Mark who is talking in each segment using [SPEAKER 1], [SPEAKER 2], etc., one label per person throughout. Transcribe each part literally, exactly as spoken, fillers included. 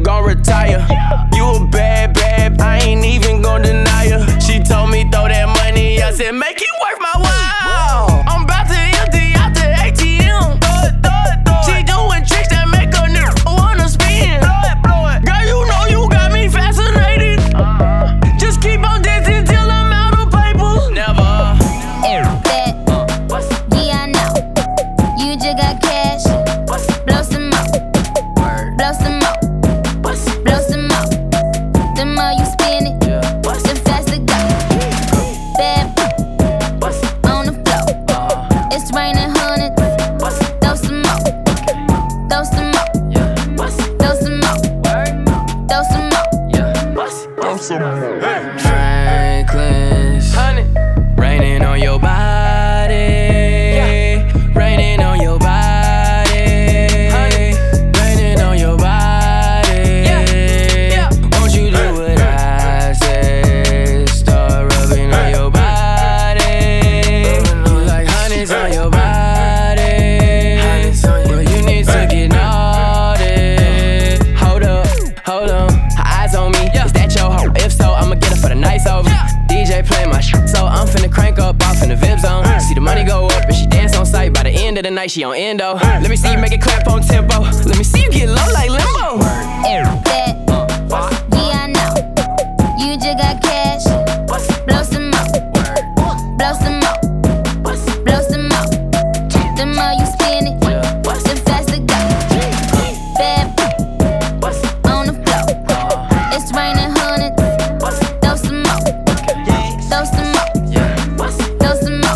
[SPEAKER 1] gon' retire. You a bad, bad, I ain't even gon' deny her. She told me throw that money, I said make it worth my while. I'm about to empty out the A T M. She doing tricks that make a nigga wanna spin. Girl, you know you got me fascinated. Just keep on dancing till I'm out of paper. Never.
[SPEAKER 2] That, yeah, I know. You just got cash. Blow some more. Blow some more. Blow some more. The more you spin it, the faster go. Bad on the floor. It's raining hundreds. Throw some more. Throw some more. Throw some more. Throw some more.
[SPEAKER 1] Throw some more. Franklin's honey. Raining on your body. Raining on your body. Raining on your body. Won't you do what I say? Start rubbing on your body. Like honey's on your body. But you need to get naughty. Hold up, hold on. Her eyes on me. Is that your hoe? If so, I'ma get her for the nights over. D J playing my shit, so I'm finna crank up off in the V I P zone. See the money go up and she dance on sight. By the end of the night, she on endo. Let me see you make it clap on tempo. Let me see you get low like limbo.
[SPEAKER 2] That, yeah, I know. You just got cash. Blow some more. Blow some more. Blow some more. The more you spin it, the faster go. Bad on the floor. It's raining hundreds. Throw some more. Throw some more. Throw some more.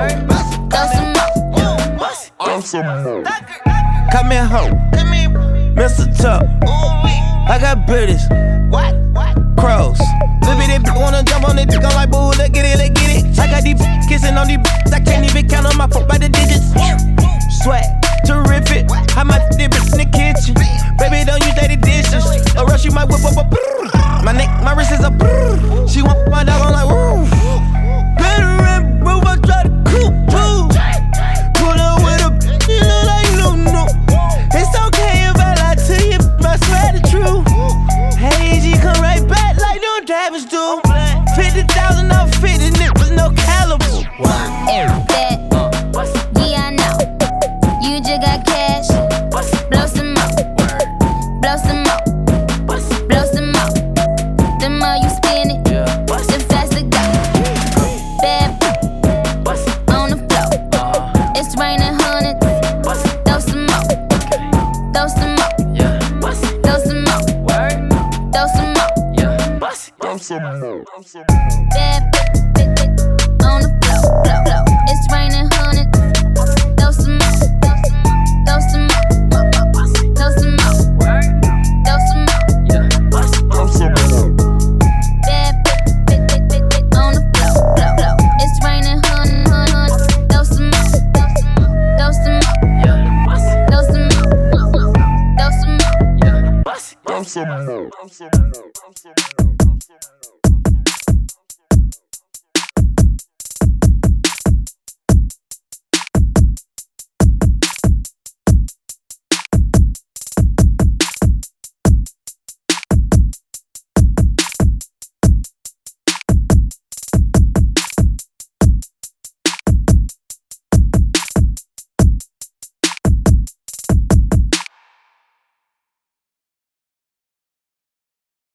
[SPEAKER 2] Throw some more.
[SPEAKER 3] Come here, ho. Mister Tuck. I got British. Crows. Baby, they wanna jump on it. I'm like, boo, let's get it, let's get it. I got these kissing on these. I can't even count on my phone by the digits. Swag, terrific. I might dip it in the kitchen. Baby, don't use dirty dishes. Or else you might whip up a brrr. My neck, my wrist is a brrr. She want my dog, I'm like, woo. Better and move, I try to cool, woo. Pull up with a you look like no, no. It's okay if I lie to you, I swear the truth. Hey, G, come right back like no drivers do. fifty thousand off fifty nipples, no caliber.
[SPEAKER 2] That, yeah, I know. You just got cash. Blow some more. Blow some more. Blow some more. The more you spin it, the faster go. Bad on the floor. It's raining hundreds. Throw some more. Throw some more. Throw some more. Throw some more. Bad on the floor. Floor, floor. It's raining hundreds. Throw some more. Throw some more. Throw some more. Throw some more. Bad on the floor. Floor, floor. It's raining hundreds. Hundreds. Throw some more. Throw some more. Throw some more. Throw some more.
[SPEAKER 1] Throw some more.